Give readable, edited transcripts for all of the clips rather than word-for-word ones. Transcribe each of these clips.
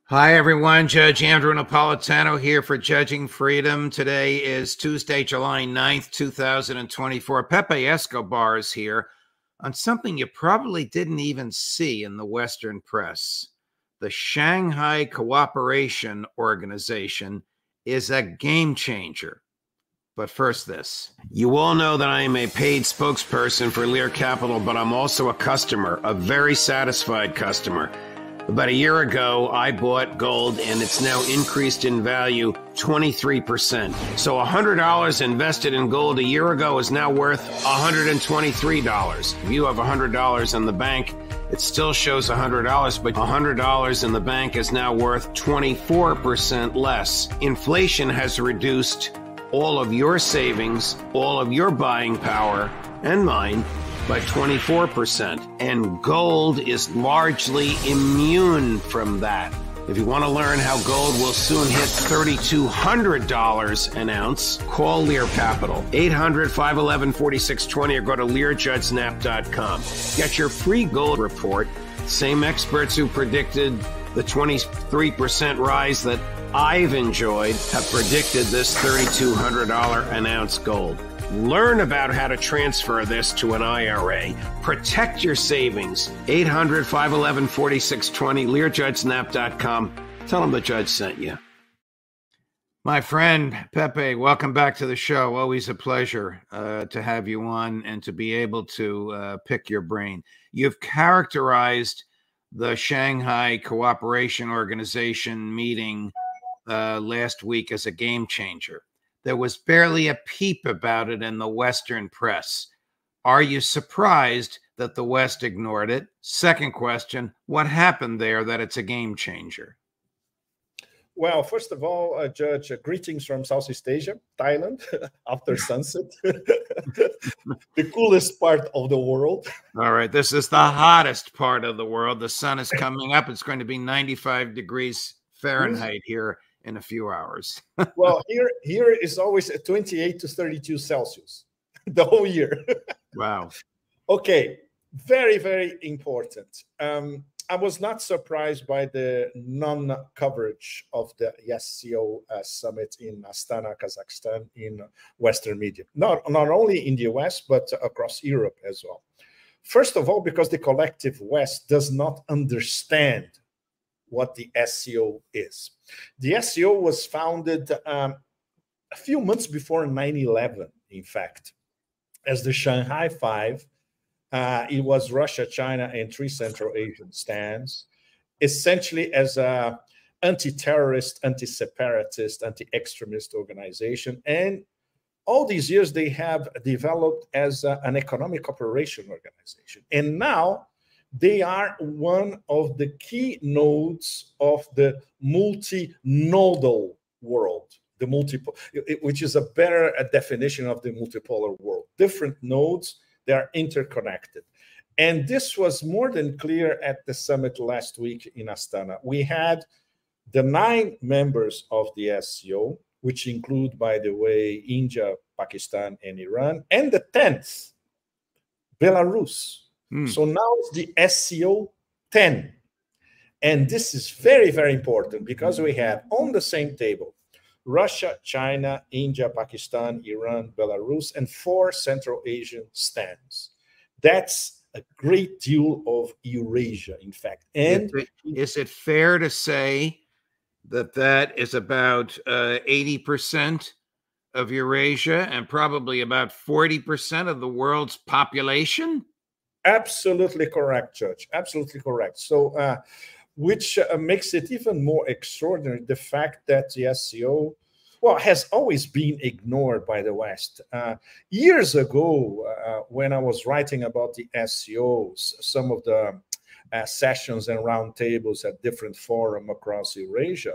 Hi, everyone. Judge Andrew Napolitano here for Judging Freedom. Today is Tuesday, July 9th, 2024. Pepe Escobar is here on something you probably didn't even see in the Western press. The Shanghai Cooperation Organization is a game changer. But first, this. You all know that I am a paid spokesperson for Lear Capital, but I'm also a customer, a very satisfied customer. About a year ago, I bought gold, and it's now increased in value 23%. So $100 invested in gold a year ago is now worth $123. If you have $100 in the bank, it still shows $100, but $100 in the bank is now worth 24% less. Inflation has reduced all of your savings, all of your buying power, and mine, by 24%, and gold is largely immune from that. If you want to learn how gold will soon hit $3,200 an ounce, call Lear Capital, 800-511-4620, or go to LearJudgeSnap.com. Get your free gold report. Same experts who predicted the 23% rise that I've enjoyed have predicted this $3,200 an ounce gold. Learn about how to transfer this to an IRA. Protect your savings. 800-511-4620, LearJudgeSnap.com. Tell them the judge sent you. My friend, Pepe, welcome back to the show. Always a pleasure to have you on and to be able to pick your brain. You've characterized the Shanghai Cooperation Organization meeting last week as a game changer. There was barely a peep about it in the Western press. Are you surprised that the West ignored it? Second question, what happened there that it's a game changer? Well, first of all, Judge, greetings from Southeast Asia, Thailand, after sunset, the coolest part of the world. All right, this is the hottest part of the world. The sun is coming up. It's going to be 95 degrees Fahrenheit here in a few hours. Well, here is always 28 to 32 Celsius the whole year. Wow. Okay, very, very important. I was not surprised by the non-coverage of the SCO summit in Astana, Kazakhstan, in Western media. Not only in the US, but across Europe as well. First of all, because the collective West does not understand what the SCO is. The SCO was founded a few months before 9/11, in fact, as the Shanghai Five. It was Russia, China, and 3 Central Asian stands, essentially as a anti-terrorist, anti-separatist, anti-extremist organization. And all these years, they have developed as an economic cooperation organization. And now, they are one of the key nodes of the multinodal world, which is a better definition of the multipolar world. Different nodes, they are interconnected. And this was more than clear at the summit last week in Astana. We had the 9 members of the SCO, which include, by the way, India, Pakistan, and Iran, and the 10th, Belarus. So now it's the SCO 10. And this is very, very important because we have on the same table Russia, China, India, Pakistan, Iran, Belarus, and 4 Central Asian stands. That's a great deal of Eurasia, in fact. And is it fair to say that that is about 80% of Eurasia and probably about 40% of the world's population? Absolutely correct, Judge. Absolutely correct. So, which makes it even more extraordinary, the fact that the SCO, has always been ignored by the West. Years ago, when I was writing about the SCOs, some of the sessions and roundtables at different forums across Eurasia,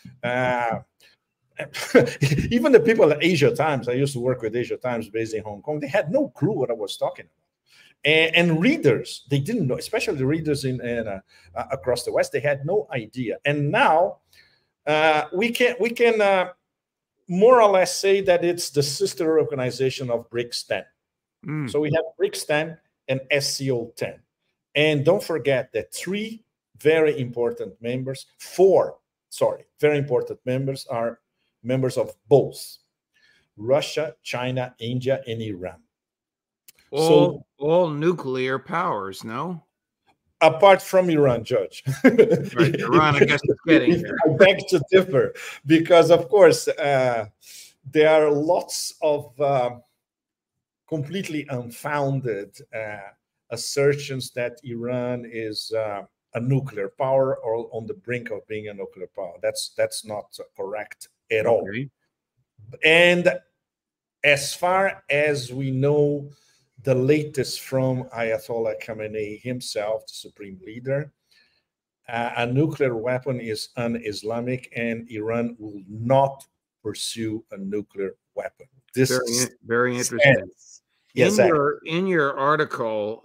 even the people at Asia Times, I used to work with Asia Times based in Hong Kong, they had no clue what I was talking about. And readers, they didn't know, especially the readers across the West, they had no idea. And now we can more or less say that it's the sister organization of BRICS 10. So we have BRICS 10 and SCO 10. And don't forget that 3 very important members, 4 very important members are members of both Russia, China, India, and Iran. All nuclear powers, no? Apart from Iran, Judge. Right, Iran, I guess, is getting there. I beg to differ, because, of course, there are lots of completely unfounded assertions that Iran is a nuclear power or on the brink of being a nuclear power. That's not correct at all. And as far as we know, the latest from Ayatollah Khamenei himself, the supreme leader, a nuclear weapon is un-Islamic, and Iran will not pursue a nuclear weapon. This is very interesting. Yes, in your article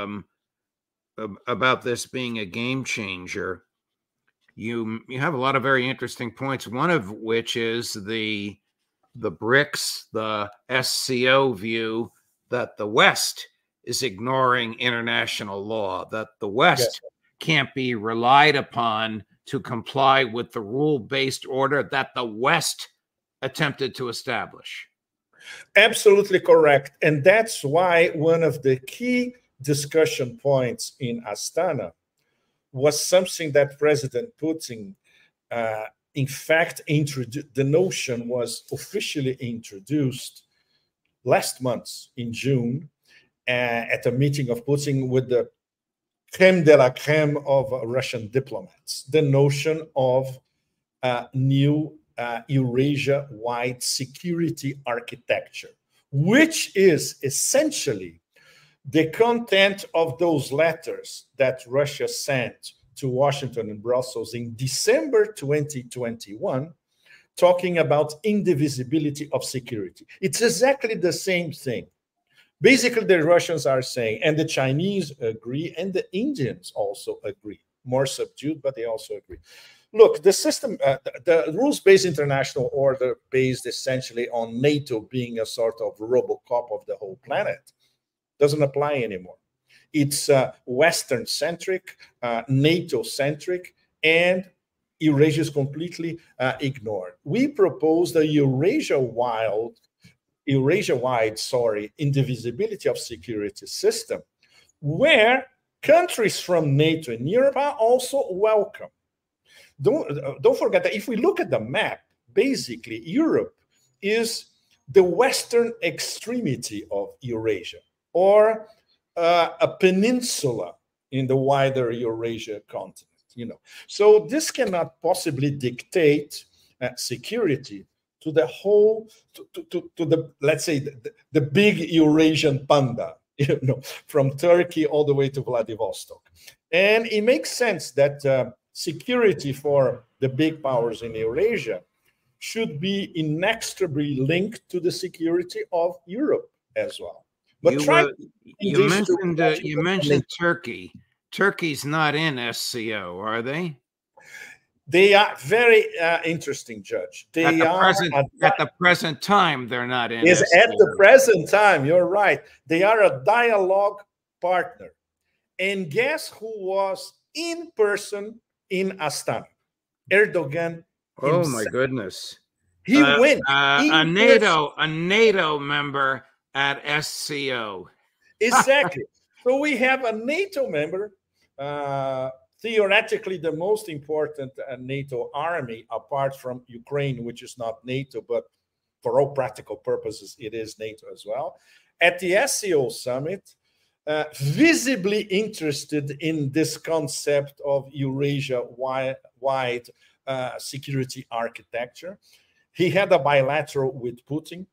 about this being a game changer, you have a lot of very interesting points. One of which is the BRICS, the SCO view that the West is ignoring international law, that the West can't be relied upon to comply with the rule-based order that the West attempted to establish. Absolutely correct. And that's why one of the key discussion points in Astana was something that President Putin, in fact, introduced. The notion was officially introduced last month in June at a meeting of Putin with the creme de la creme of Russian diplomats, the notion of new Eurasia-wide security architecture, which is essentially the content of those letters that Russia sent to Washington and Brussels in December 2021, talking about indivisibility of security. It's exactly the same thing. Basically, the Russians are saying, and the Chinese agree, and the Indians also agree, more subdued, but they also agree. Look, the system, the rules-based international order based essentially on NATO being a sort of Robocop of the whole planet doesn't apply anymore. It's Western-centric, NATO-centric, and Eurasia is completely ignored. We proposed a Eurasia-wide, indivisibility of security system, where countries from NATO and Europe are also welcome. Don't forget that if we look at the map, basically Europe is the western extremity of Eurasia, or a peninsula in the wider Eurasia continent. So this cannot possibly dictate security to the whole, to the, let's say, the big Eurasian panda, from Turkey all the way to Vladivostok. And it makes sense that security for the big powers in Eurasia should be inextricably linked to the security of Europe as well. But you mentioned Turkey. Turkey's not in SCO, are they? They are very interesting, Judge. At the present time, they're not in. At the present time, you're right. They are a dialogue partner. And guess who was in person in Astana? Erdogan himself. Oh my goodness! He went. A NATO member at SCO. Exactly. So we have a NATO member. Theoretically, the most important NATO army, apart from Ukraine, which is not NATO, but for all practical purposes, it is NATO as well, at the SCO summit, visibly interested in this concept of Eurasia-wide security architecture. He had a bilateral with Putin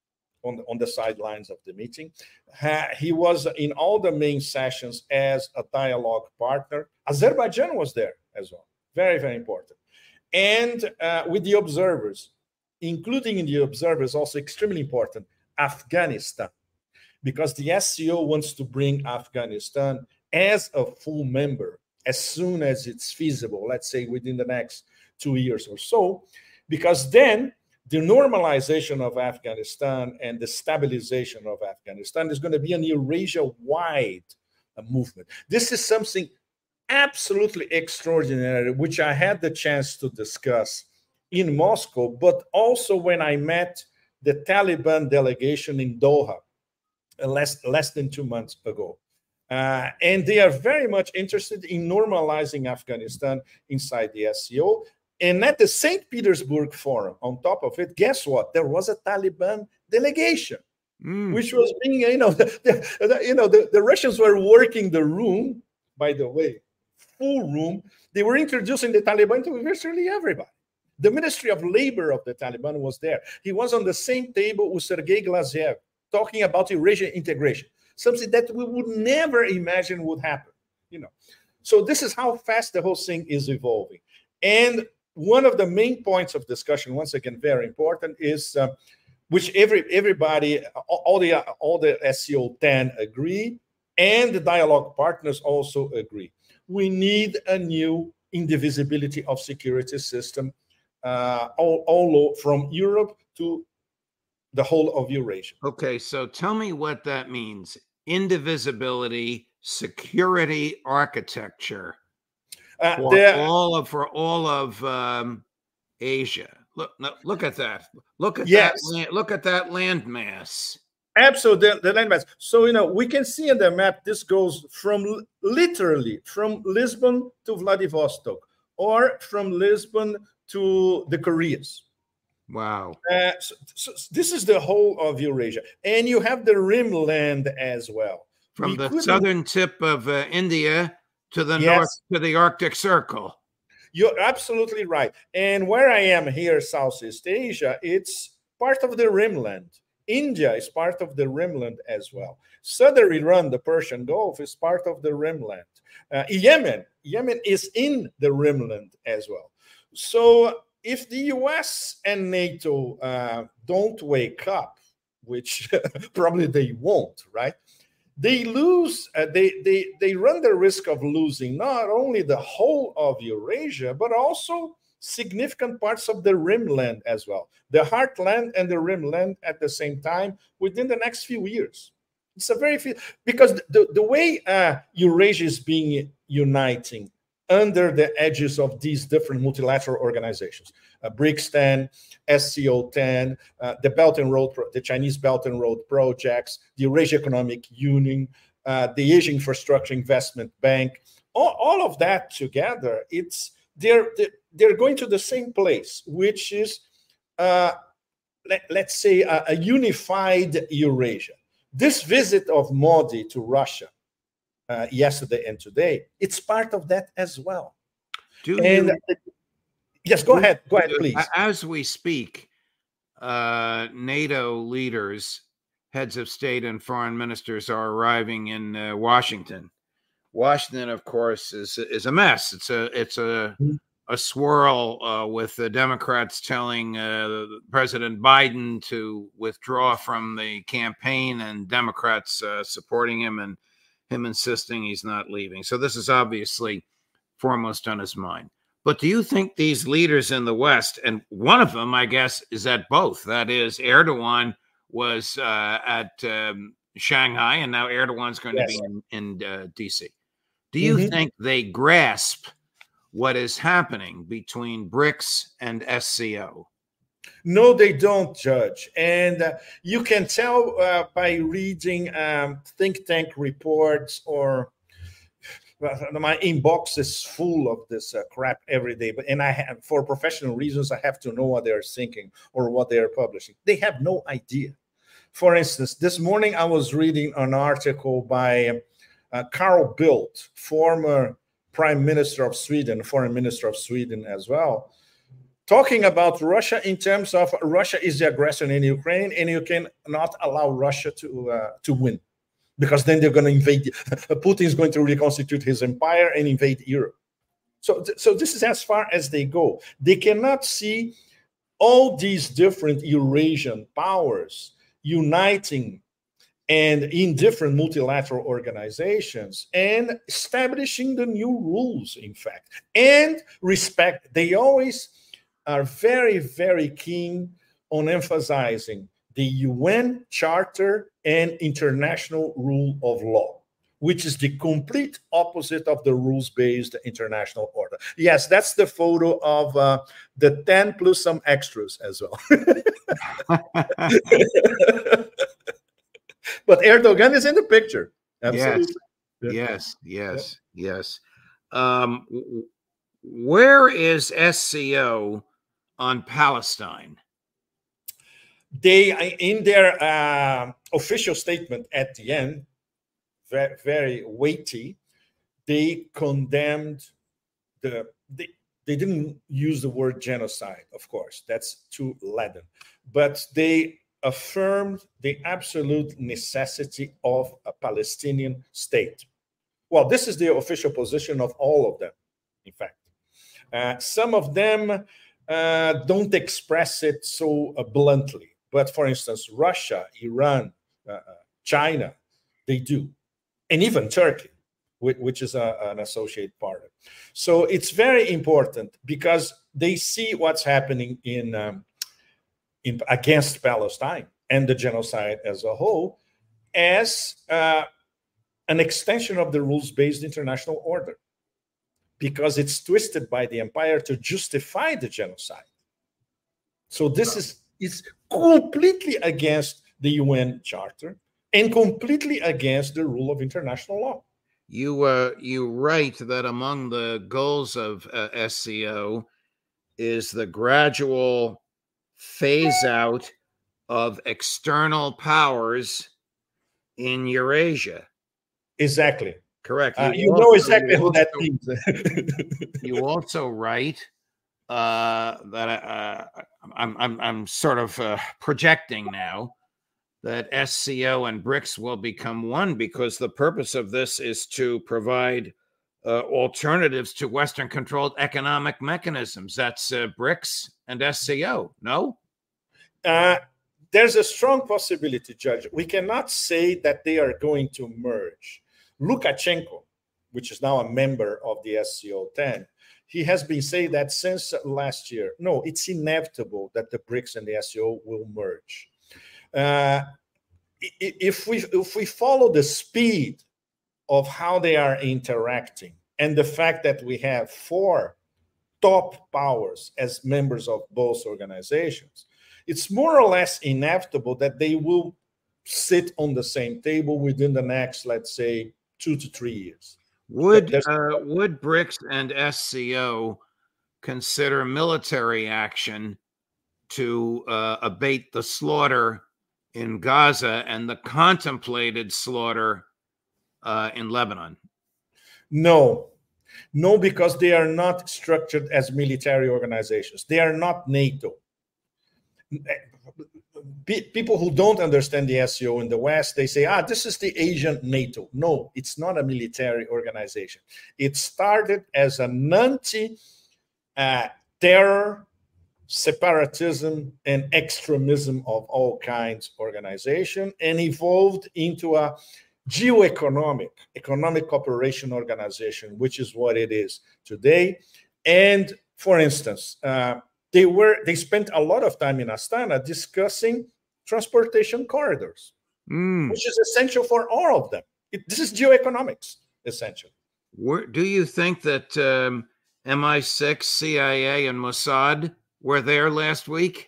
on the sidelines of the meeting. He was in all the main sessions as a dialogue partner. Azerbaijan was there as well. Very, very important. And with the observers, including in the observers, also extremely important, Afghanistan, because the SCO wants to bring Afghanistan as a full member as soon as it's feasible, let's say within the next 2 years or so, because then the normalization of Afghanistan and the stabilization of Afghanistan is going to be an Eurasia-wide movement. This is something absolutely extraordinary, which I had the chance to discuss in Moscow, but also when I met the Taliban delegation in Doha less than 2 months ago. And they are very much interested in normalizing Afghanistan inside the SCO. And at the St. Petersburg Forum, on top of it, guess what? There was a Taliban delegation, which was being, the Russians were working the room, by the way, full room. They were introducing the Taliban to virtually everybody. The Ministry of Labor of the Taliban was there. He was on the same table with Sergei Glaziev, talking about Eurasian integration, something that we would never imagine would happen. So this is how fast the whole thing is evolving. And one of the main points of discussion, once again, very important, is which everybody, all the SCO 10 agree, and the dialogue partners also agree. We need a new indivisibility of security system, all from Europe to the whole of Eurasia. Okay, so tell me what that means. Indivisibility, security architecture for all of Asia. Look at that. Look at that. Look at that landmass. Absolutely, the landmass. So we can see in the map. This goes literally from Lisbon to Vladivostok, or from Lisbon to the Koreas. Wow. So this is the whole of Eurasia. And you have the rimland as well. From the southern tip of India to the north to the Arctic Circle. You're absolutely right. And where I am here, Southeast Asia, it's part of the rimland. India is part of the rimland as well. Southern Iran, the Persian Gulf, is part of the rimland. Yemen is in the rimland as well. So if the US and NATO don't wake up, which probably they won't, right? They lose. They run the risk of losing not only the whole of Eurasia, but also significant parts of the rimland as well. The heartland and the rimland at the same time within the next few years. It's a very few, because the way Eurasia is being uniting under the edges of these different multilateral organizations, BRICS 10, SCO 10, the Belt and Road, the Chinese Belt and Road projects, the Eurasia Economic Union, the Asia Infrastructure Investment Bank, all of that together, they're going to the same place, which is, let's say, a unified Eurasia. This visit of Modi to Russia yesterday and today, it's part of that as well. Yes, go ahead, please. As we speak, NATO leaders, heads of state and foreign ministers are arriving in Washington. Washington, of course, is a mess. It's a swirl with the Democrats telling President Biden to withdraw from the campaign, and Democrats supporting him, and him insisting he's not leaving. So this is obviously foremost on his mind. But do you think these leaders in the West, and one of them, I guess, is at both, that is, Erdogan was at Shanghai, and now Erdogan's going to be in D.C. Do you think they grasp what is happening between BRICS and SCO? No, they don't, Judge. And you can tell by reading think tank reports, or my inbox is full of this crap every day. And for professional reasons, I have to know what they're thinking or what they're publishing. They have no idea. For instance, this morning I was reading an article by Carl Bildt, former Prime Minister of Sweden, Foreign Minister of Sweden as well, talking about Russia in terms of Russia is the aggressor in Ukraine, and you cannot allow Russia to win, because then they're going to invade. Putin is going to reconstitute his empire and invade Europe. So this is as far as they go. They cannot see all these different Eurasian powers uniting and in different multilateral organizations and establishing the new rules, in fact, and respect. They always are very, very keen on emphasizing the UN Charter and international rule of law, which is the complete opposite of the rules-based international order. Yes, that's the photo of the 10 plus some extras as well. But Erdogan is in the picture. Absolutely. Yes. Where is SCO on Palestine? They, in their official statement at the end, very, very weighty, they condemned they didn't use the word genocide, of course, that's too leaden, but they affirmed the absolute necessity of a Palestinian state. Well, this is the official position of all of them, in fact. Some of them don't express it so bluntly. But for instance, Russia, Iran, China, they do. And even Turkey, which is an associate partner. So it's very important because they see what's happening in against Palestine and the genocide as a whole as an extension of the rules-based international order, because it's twisted by the empire to justify the genocide. So this is completely against the UN Charter and completely against the rule of international law. You write that among the goals of SCO is the gradual phase out of external powers in Eurasia. Exactly. Correct. You know exactly what that means. You also write that I'm sort of projecting now that SCO and BRICS will become one because the purpose of this is to provide alternatives to Western-controlled economic mechanisms. That's BRICS and SCO, no? There's a strong possibility, Judge. We cannot say that they are going to merge. Lukashenko, which is now a member of the SCO-10, he has been saying that since last year. No, it's inevitable that the BRICS and the SCO will merge. If we follow the speed of how they are interacting and the fact that we have 4 top powers as members of both organizations, it's more or less inevitable that they will sit on the same table within the next, let's say, 2 to 3 years. Would BRICS and SCO consider military action to abate the slaughter in Gaza and the contemplated slaughter in Lebanon? No, because they are not structured as military organizations. They are not NATO. People who don't understand the SCO in the West, they say, this is the Asian NATO. No, it's not a military organization. It started as an anti-terror, separatism, and extremism of all kinds organization and evolved into a economic cooperation organization, which is what it is today. And for instance, they spent a lot of time in Astana discussing transportation corridors, which is essential for all of them. This is geoeconomics, essentially. Do you think that MI6, CIA, and Mossad were there last week?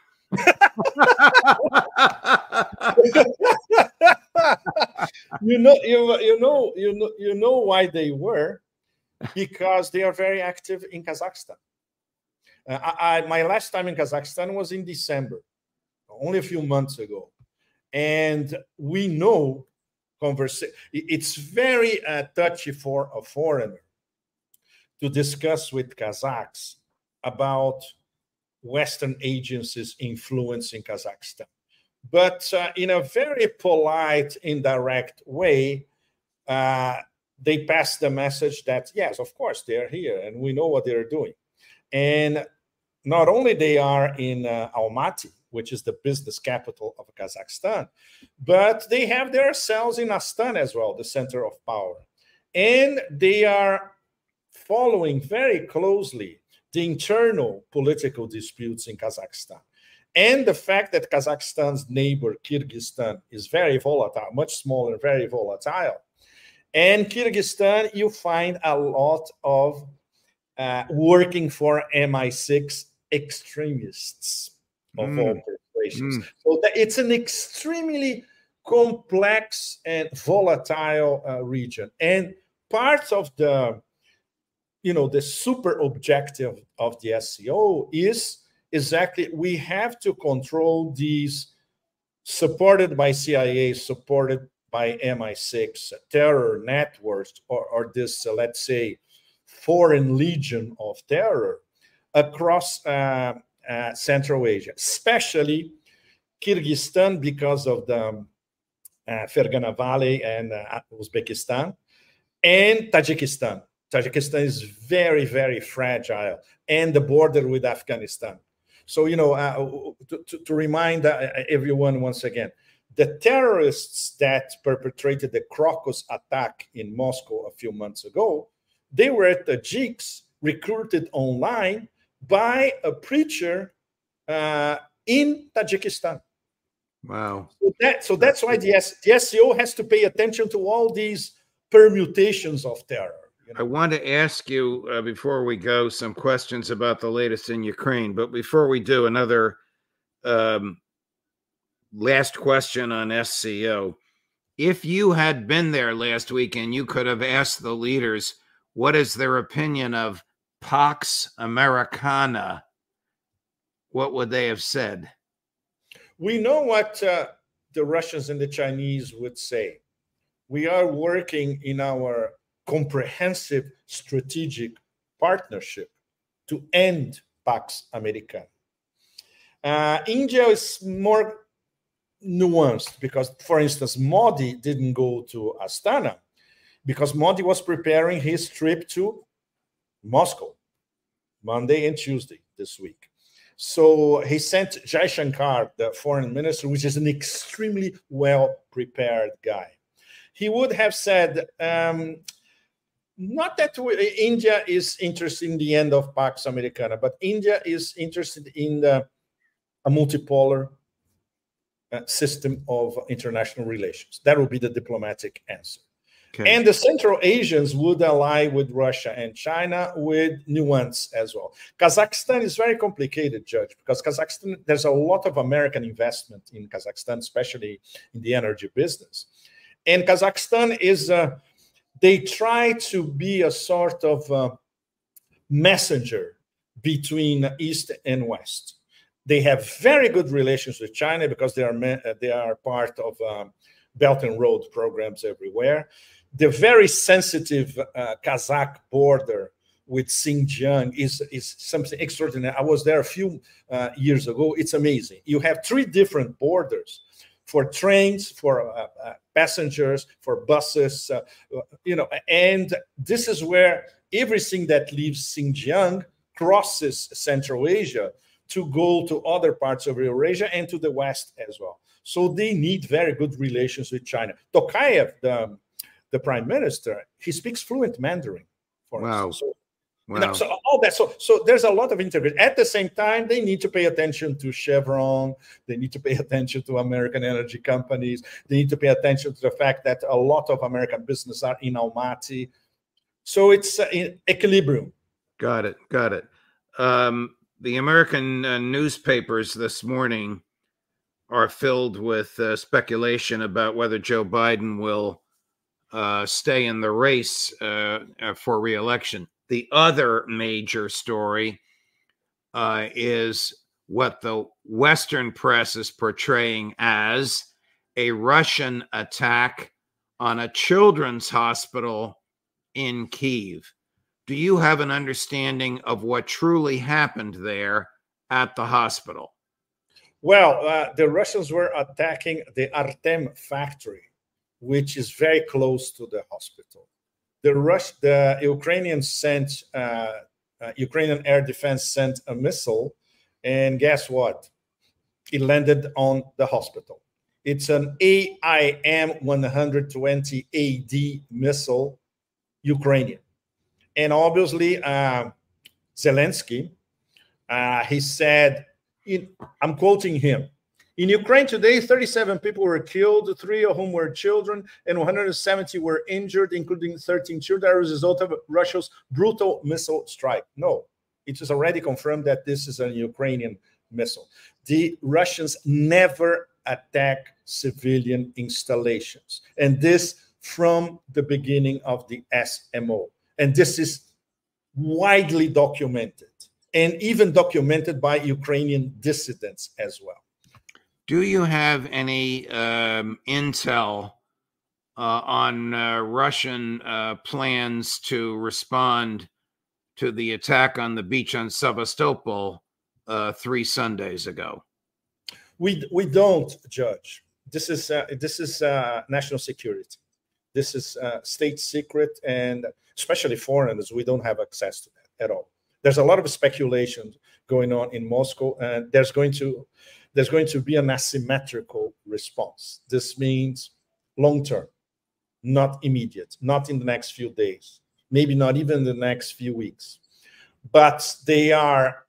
You know why they were, because they are very active in Kazakhstan. My last time in Kazakhstan was in December, only a few months ago. And we know it's very touchy for a foreigner to discuss with Kazakhs about Western agencies' influence in Kazakhstan. But in a very polite, indirect way, they pass the message that, yes, of course, they're here and we know what they're doing. And not only they are in Almaty, which is the business capital of Kazakhstan, but they have their cells in Astana as well, the center of power. And they are following very closely the internal political disputes in Kazakhstan. And the fact that Kazakhstan's neighbor, Kyrgyzstan, is very volatile, much smaller, very volatile. And Kyrgyzstan, you find a lot of working for MI6 extremists of all persuasions. So it's an extremely complex and volatile region. And part of the, the super objective of the SCO is exactly we have to control these supported by CIA, supported by MI6 terror networks, or this, let's say, foreign legion of terror across Central Asia, especially Kyrgyzstan because of the Fergana Valley and Uzbekistan, and Tajikistan. Tajikistan is very, very fragile, and the border with Afghanistan. So, to remind everyone once again, the terrorists that perpetrated the Crocus attack in Moscow a few months ago, they were Tajiks recruited online by a preacher in Tajikistan. Wow. So that's why the SCO has to pay attention to all these permutations of terror. I want to ask you, before we go, some questions about the latest in Ukraine. But before we do, another last question on SCO. If you had been there last week and you could have asked the leaders what is their opinion of Pax Americana, what would they have said? We know what the Russians and the Chinese would say. We are working in our comprehensive strategic partnership to end Pax Americana. India is more nuanced because, for instance, Modi didn't go to Astana because Modi was preparing his trip to Moscow Monday and Tuesday this week. So he sent Jaishankar, the foreign minister, which is an extremely well-prepared guy. He would have said, not that India is interested in the end of Pax Americana, but India is interested in a multipolar system of international relations. That would be the diplomatic answer. Okay. And the Central Asians would ally with Russia and China with nuance as well. Kazakhstan is very complicated, Judge, because Kazakhstan, there's a lot of American investment in Kazakhstan, especially in the energy business. And Kazakhstan is, they try to be a sort of messenger between East and West. They have very good relations with China because they are part of Belt and Road programs everywhere. The very sensitive Kazakh border with Xinjiang is something extraordinary. I was there a few years ago. It's amazing. You have 3 different borders for trains, for passengers, for buses, and this is where everything that leaves Xinjiang crosses Central Asia to go to other parts of Eurasia and to the West as well. So they need very good relations with China. Tokayev, the prime minister, he speaks fluent Mandarin, for instance. So, wow. So all that. So there's a lot of integration. At the same time, they need to pay attention to Chevron. They need to pay attention to American energy companies. They need to pay attention to the fact that a lot of American business are in Almaty. So it's in equilibrium. Got it. The American newspapers this morning are filled with speculation about whether Joe Biden will stay in the race for re-election. The other major story is what the Western press is portraying as a Russian attack on a children's hospital in Kyiv. Do you have an understanding of what truly happened there at the hospital? Well, the Russians were attacking the Artem factory, which is very close to the hospital. The Ukrainians sent, Ukrainian air defense sent a missile, and guess what? It landed on the hospital. It's an AIM-120AD missile, Ukrainian. And obviously, Zelensky, he said, I'm quoting him, In Ukraine today, 37 people were killed, 3 of whom were children, and 170 were injured, including 13 children, as a result of Russia's brutal missile strike. No, it is already confirmed that this is a Ukrainian missile. The Russians never attack civilian installations, and this from the beginning of the SMO. And this is widely documented, and even documented by Ukrainian dissidents as well. Do you have any intel on Russian plans to respond to the attack on the beach on Sevastopol 3 Sundays ago? We don't, Judge. This is national security. This is state secret, and especially foreigners, we don't have access to that at all. There's a lot of speculation going on in Moscow, and there's going to be an asymmetrical response. This means long-term, not immediate, not in the next few days, maybe not even in the next few weeks. But they are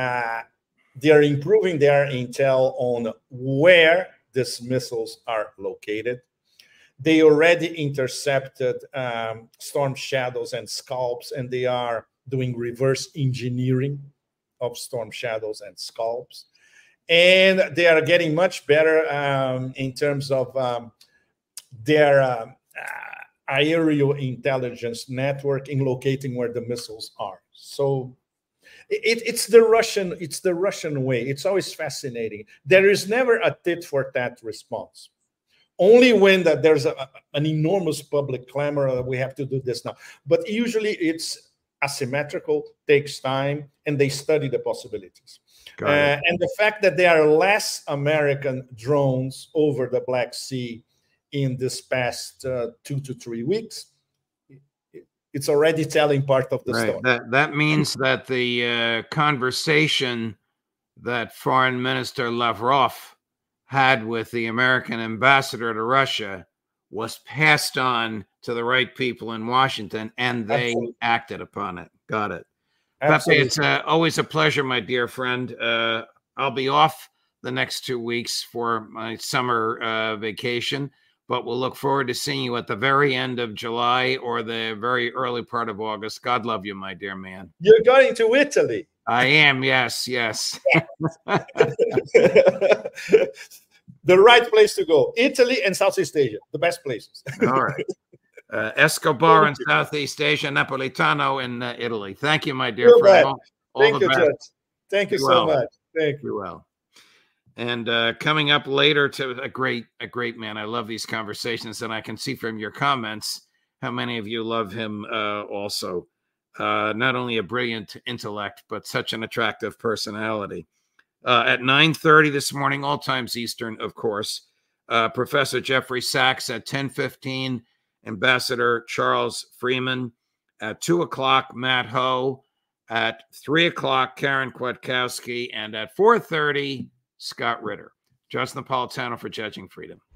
improving their intel on where these missiles are located. They already intercepted Storm Shadows and Scalps, and they are doing reverse engineering of Storm Shadows and Scalps. And they are getting much better in terms of their aerial intelligence network in locating where the missiles are. So it's the Russian way. It's always fascinating. There is never a tit for tat response. Only when there's an enormous public clamor that we have to do this now. But usually it's asymmetrical, takes time, and they study the possibilities. And the fact that there are less American drones over the Black Sea in this past 2 to 3 weeks, it's already telling part of the story. That means that the conversation that Foreign Minister Lavrov had with the American ambassador to Russia was passed on to the right people in Washington, and they acted upon it. Got it. Pepe, it's always a pleasure, my dear friend. I'll be off the next 2 weeks for my summer vacation, but we'll look forward to seeing you at the very end of July or the very early part of August. God love you, my dear man. You're going to Italy. I am, yes. The right place to go. Italy and Southeast Asia, the best places. All right. Escobar in Southeast Asia, Napolitano in Italy. Thank you, my dear friend. Thank you, Judge. Thank you so much. Thank you. Well. And coming up later to a great man. I love these conversations, and I can see from your comments how many of you love him also. Not only a brilliant intellect, but such an attractive personality. At 9:30 this morning, all times Eastern, of course, Professor Jeffrey Sachs. At 10:15, Ambassador Charles Freeman. At 2 o'clock, Matt Ho. At 3 o'clock, Karen Kwiatkowski. And at 4:30, Scott Ritter. Just Napolitano for Judging Freedom.